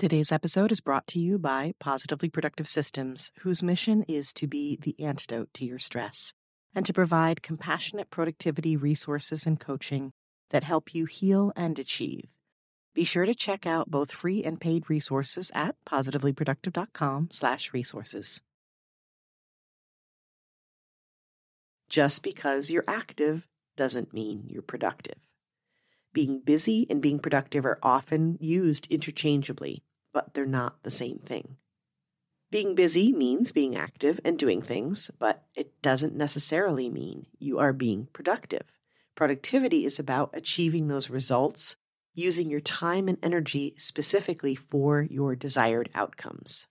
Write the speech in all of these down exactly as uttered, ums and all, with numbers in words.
Today's episode is brought to you by Positively Productive Systems, whose mission is to be the antidote to your stress and to provide compassionate productivity resources and coaching that help you heal and achieve. Be sure to check out both free and paid resources at positivelyproductive.com slash resources. Just because you're active doesn't mean you're productive. Being busy and being productive are often used interchangeably, but they're not the same thing. Being busy means being active and doing things, but it doesn't necessarily mean you are being productive. Productivity is about achieving those results, using your time and energy specifically for your desired outcomes.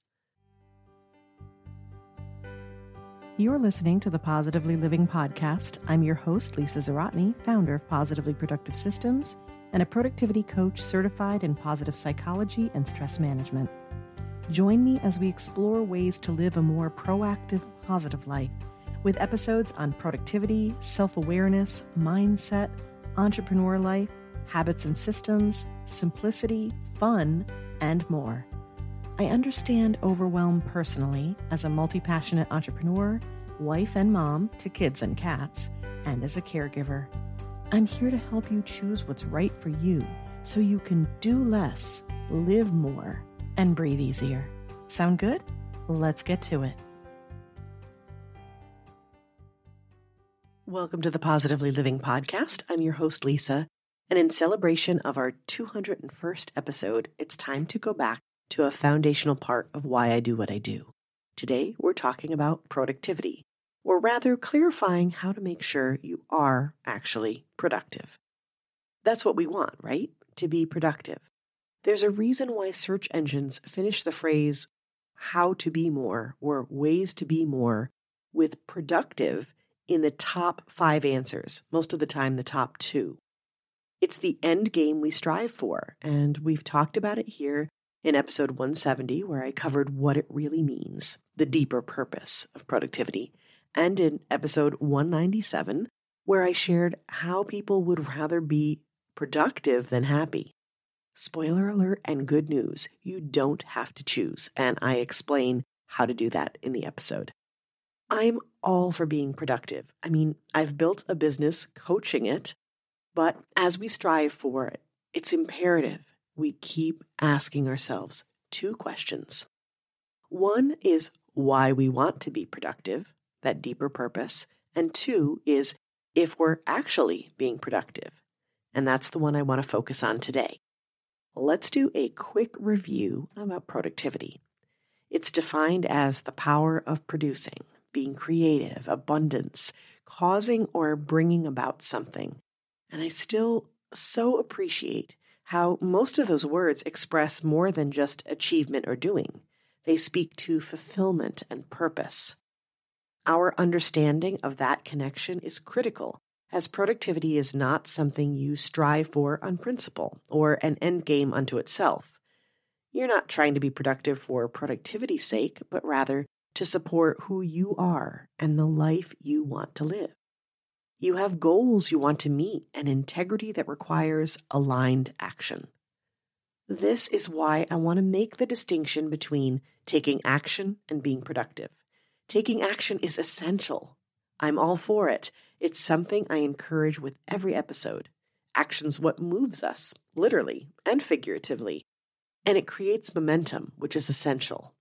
You're listening to the Positively Living Podcast. I'm your host, Lisa Zawrotny, founder of Positively Productive Systems and a productivity coach certified in positive psychology and stress management. Join me as we explore ways to live a more proactive, positive life with episodes on productivity, self-awareness, mindset, entrepreneur life, habits and systems, simplicity, fun, and more. I understand overwhelm personally as a multi-passionate entrepreneur, wife and mom to kids and cats, and as a caregiver. I'm here to help you choose what's right for you so you can do less, live more, and breathe easier. Sound good? Let's get to it. Welcome to the Positively Living Podcast. I'm your host, Lisa, and in celebration of our two hundred first episode, it's time to go back to a foundational part of why I do what I do. Today, we're talking about productivity, or rather clarifying how to make sure you are actually productive. That's what we want, right? To be productive. There's a reason why search engines finish the phrase, how to be more, or ways to be more, with productive in the top five answers, most of the time the top two. It's the end game we strive for, and we've talked about it here in episode one seventy, where I covered what it really means, the deeper purpose of productivity, and in episode one ninety-seven, where I shared how people would rather be productive than happy. Spoiler alert and good news, you don't have to choose, and I explain how to do that in the episode. I'm all for being productive. I mean, I've built a business coaching it, but as we strive for it, it's imperative we keep asking ourselves two questions. One is why we want to be productive, that deeper purpose, and two is if we're actually being productive, and that's the one I want to focus on today. Let's do a quick review about productivity. It's defined as the power of producing, being creative, abundance, causing or bringing about something. And I still so appreciate how most of those words express more than just achievement or doing. They speak to fulfillment and purpose. Our understanding of that connection is critical, as productivity is not something you strive for on principle or an end game unto itself. You're not trying to be productive for productivity's sake, but rather to support who you are and the life you want to live. You have goals you want to meet and integrity that requires aligned action. This is why I want to make the distinction between taking action and being productive. Taking action is essential. I'm all for it. It's something I encourage with every episode. Action's what moves us, literally and figuratively, and it creates momentum, which is essential.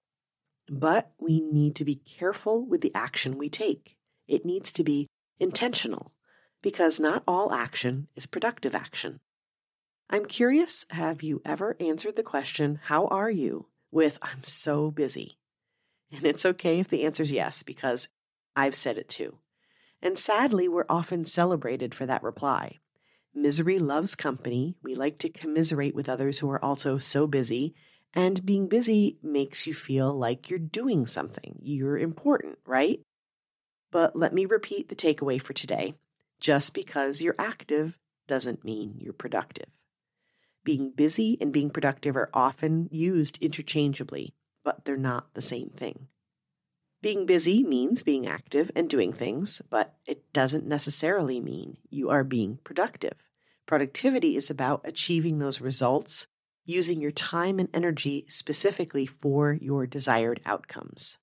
But we need to be careful with the action we take. It needs to be intentional, because not all action is productive action. I'm curious, have you ever answered the question, how are you, with I'm so busy? And it's okay if the answer is yes, because I've said it too. And sadly, we're often celebrated for that reply. Misery loves company. We like to commiserate with others who are also so busy. And being busy makes you feel like you're doing something. You're important, right? But let me repeat the takeaway for today. Just because you're active doesn't mean you're productive. Being busy and being productive are often used interchangeably, but they're not the same thing. Being busy means being active and doing things, but it doesn't necessarily mean you are being productive. Productivity is about achieving those results, using your time and energy specifically for your desired outcomes.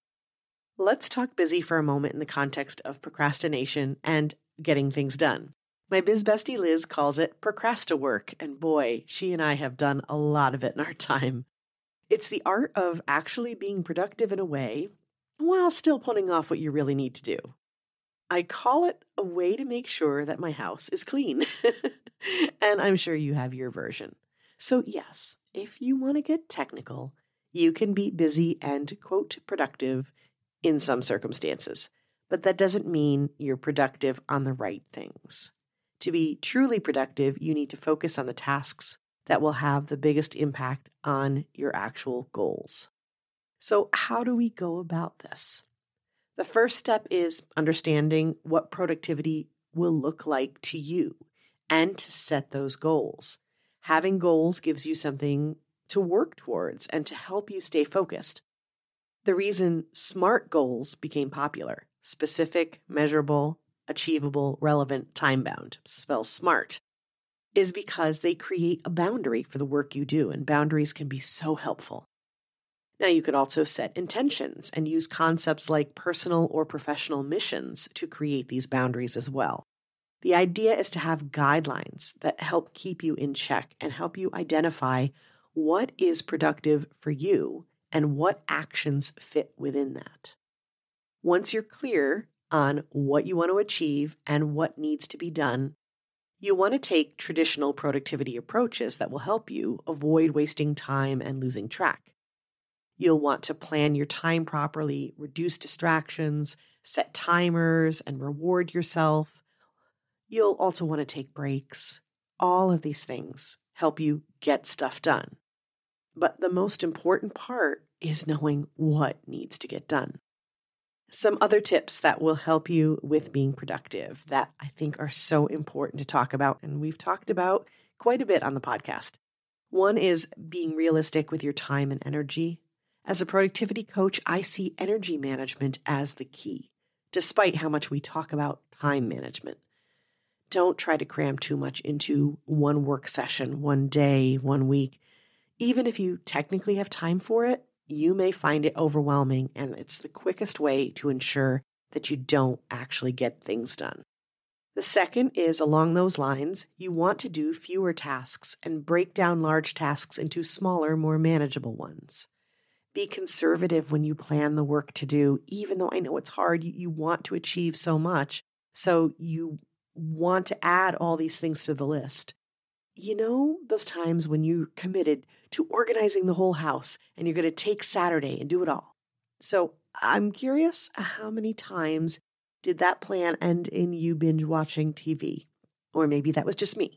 Let's talk busy for a moment in the context of procrastination and getting things done. My biz bestie Liz calls it procrasti-work, and boy, she and I have done a lot of it in our time. It's the art of actually being productive in a way while still putting off what you really need to do. I call it a way to make sure that my house is clean. And I'm sure you have your version. So yes, if you want to get technical, you can be busy and, quote, productive in some circumstances. But that doesn't mean you're productive on the right things. To be truly productive, you need to focus on the tasks that will have the biggest impact on your actual goals. So how do we go about this? The first step is understanding what productivity will look like to you and to set those goals. Having goals gives you something to work towards and to help you stay focused. The reason SMART goals became popular, specific, measurable, achievable, relevant, time-bound, spells SMART, is because they create a boundary for the work you do, and boundaries can be so helpful. Now, you could also set intentions and use concepts like personal or professional missions to create these boundaries as well. The idea is to have guidelines that help keep you in check and help you identify what is productive for you and what actions fit within that. Once you're clear on what you want to achieve and what needs to be done, you want to take traditional productivity approaches that will help you avoid wasting time and losing track. You'll want to plan your time properly, reduce distractions, set timers, and reward yourself. You'll also want to take breaks. All of these things help you get stuff done. But the most important part is knowing what needs to get done. Some other tips that will help you with being productive that I think are so important to talk about, and we've talked about quite a bit on the podcast. One is being realistic with your time and energy. As a productivity coach, I see energy management as the key, despite how much we talk about time management. Don't try to cram too much into one work session, one day, one week. Even if you technically have time for it, you may find it overwhelming, and it's the quickest way to ensure that you don't actually get things done. The second is, along those lines, you want to do fewer tasks and break down large tasks into smaller, more manageable ones. Be conservative when you plan the work to do, even though I know it's hard. You, you want to achieve so much, so you want to add all these things to the list. You know, those times when you're committed to organizing the whole house and you're going to take Saturday and do it all. So I'm curious, how many times did that plan end in you binge watching T V? Or maybe that was just me.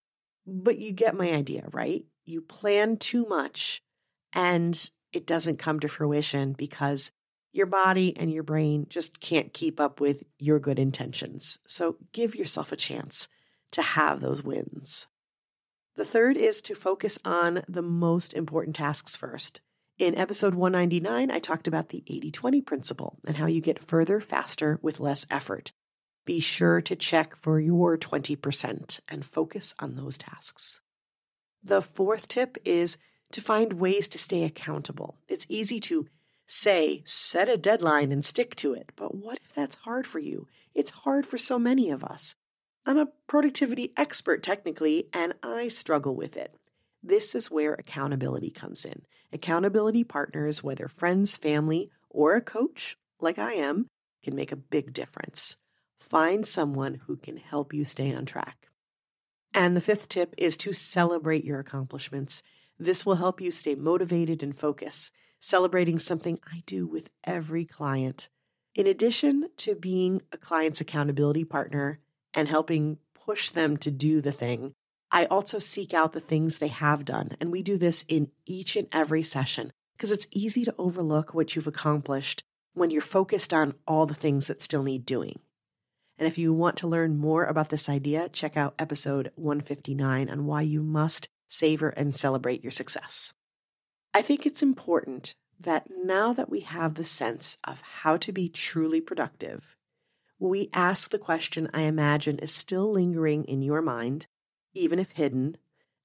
But you get my idea, right? You plan too much and it doesn't come to fruition because your body and your brain just can't keep up with your good intentions. So give yourself a chance to have those wins. The third is to focus on the most important tasks first. In episode one ninety-nine, I talked about the eighty twenty principle and how you get further faster with less effort. Be sure to check for your twenty percent and focus on those tasks. The fourth tip is to find ways to stay accountable. It's easy to say, set a deadline and stick to it. But what if that's hard for you? It's hard for so many of us. I'm a productivity expert technically, and I struggle with it. This is where accountability comes in. Accountability partners, whether friends, family, or a coach like I am, can make a big difference. Find someone who can help you stay on track. And the fifth tip is to celebrate your accomplishments. This will help you stay motivated and focus. Celebrating something I do with every client. In addition to being a client's accountability partner and helping push them to do the thing, I also seek out the things they have done. And we do this in each and every session because it's easy to overlook what you've accomplished when you're focused on all the things that still need doing. And if you want to learn more about this idea, check out episode one fifty-nine on why you must savor and celebrate your success. I think it's important that now that we have the sense of how to be truly productive, we ask the question I imagine is still lingering in your mind, even if hidden,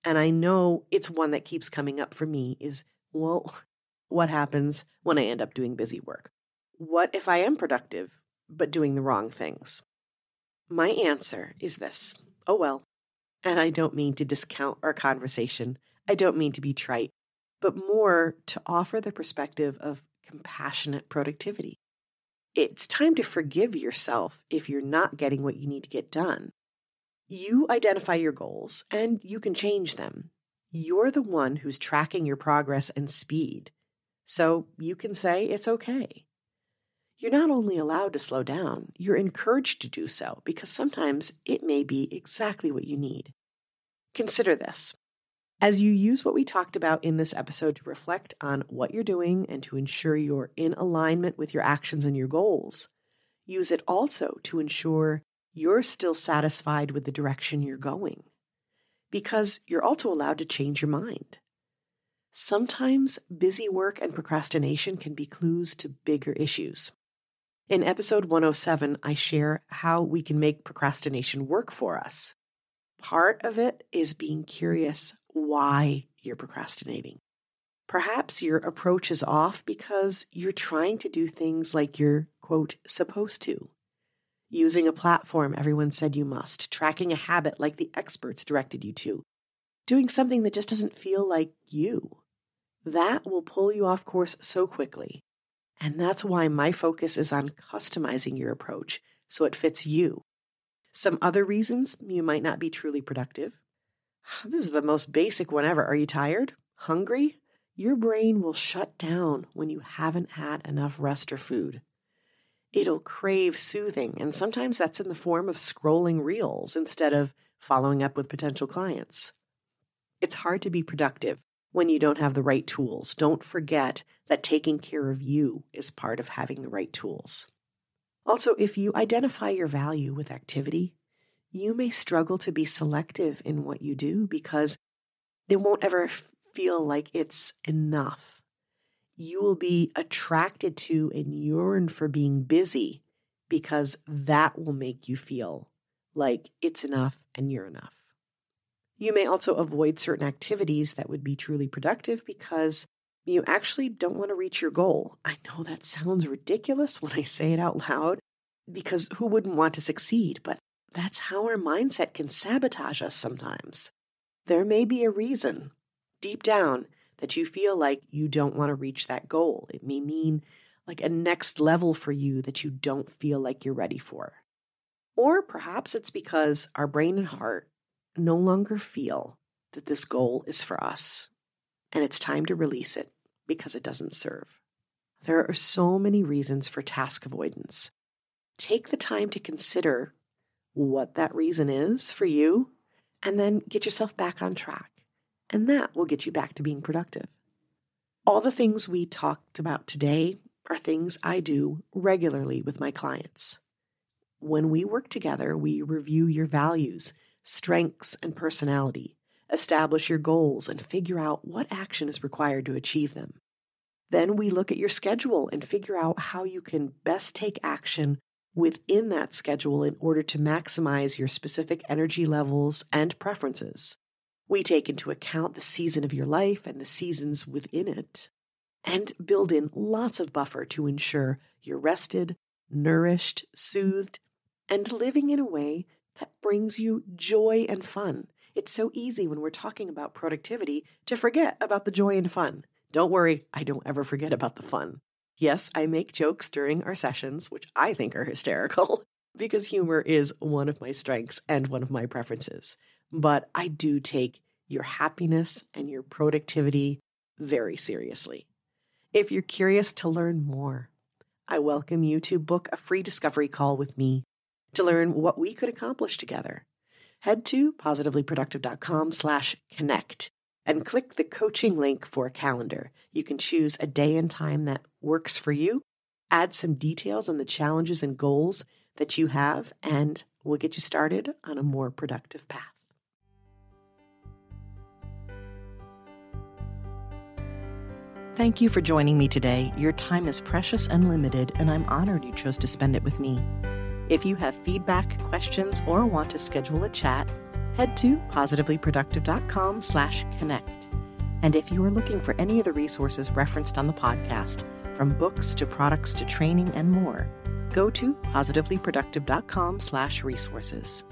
And I know it's one that keeps coming up for me is, well, what happens when I end up doing busy work? What if I am productive, but doing the wrong things? My answer is this. Oh, well. And I don't mean to discount our conversation. I don't mean to be trite, but more to offer the perspective of compassionate productivity. It's time to forgive yourself if you're not getting what you need to get done. You identify your goals and you can change them. You're the one who's tracking your progress and speed. So you can say it's okay. You're not only allowed to slow down, you're encouraged to do so because sometimes it may be exactly what you need. Consider this. As you use what we talked about in this episode to reflect on what you're doing and to ensure you're in alignment with your actions and your goals, use it also to ensure you're still satisfied with the direction you're going, because you're also allowed to change your mind. Sometimes busy work and procrastination can be clues to bigger issues. In episode one oh seven, I share how we can make procrastination work for us. Part of it is being curious why you're procrastinating. Perhaps your approach is off because you're trying to do things like you're, quote, supposed to. Using a platform everyone said you must, tracking a habit like the experts directed you to, doing something that just doesn't feel like you. That will pull you off course so quickly. And that's why my focus is on customizing your approach so it fits you. Some other reasons you might not be truly productive. This is the most basic one ever. Are you tired? Hungry? Your brain will shut down when you haven't had enough rest or food. It'll crave soothing, and sometimes that's in the form of scrolling reels instead of following up with potential clients. It's hard to be productive when you don't have the right tools. Don't forget that taking care of you is part of having the right tools. Also, if you identify your value with activity, you may struggle to be selective in what you do because it won't ever feel like it's enough. You will be attracted to and yearn for being busy because that will make you feel like it's enough and you're enough. You may also avoid certain activities that would be truly productive because you actually don't want to reach your goal. I know that sounds ridiculous when I say it out loud because who wouldn't want to succeed? But that's how our mindset can sabotage us sometimes. There may be a reason deep down that you feel like you don't want to reach that goal. It may mean like a next level for you that you don't feel like you're ready for. Or perhaps it's because our brain and heart no longer feel that this goal is for us, and it's time to release it because it doesn't serve. There are so many reasons for task avoidance. Take the time to consider what that reason is for you, and then get yourself back on track. And that will get you back to being productive. All the things we talked about today are things I do regularly with my clients. When we work together, we review your values, strengths, and personality, establish your goals, and figure out what action is required to achieve them. Then we look at your schedule and figure out how you can best take action within that schedule in order to maximize your specific energy levels and preferences. We take into account the season of your life and the seasons within it, and build in lots of buffer to ensure you're rested, nourished, soothed, and living in a way that brings you joy and fun. It's so easy when we're talking about productivity to forget about the joy and fun. Don't worry, I don't ever forget about the fun. Yes, I make jokes during our sessions, which I think are hysterical, because humor is one of my strengths and one of my preferences. But I do take your happiness and your productivity very seriously. If you're curious to learn more, I welcome you to book a free discovery call with me to learn what we could accomplish together. Head to positivelyproductive.com slash connect and click the coaching link for a calendar. You can choose a day and time that works for you, add some details on the challenges and goals that you have, and we'll get you started on a more productive path. Thank you for joining me today. Your time is precious and limited, and I'm honored you chose to spend it with me. If you have feedback, questions, or want to schedule a chat, head to positivelyproductive.com slash connect. And if you are looking for any of the resources referenced on the podcast, from books to products to training and more, go to positivelyproductive.com slash resources.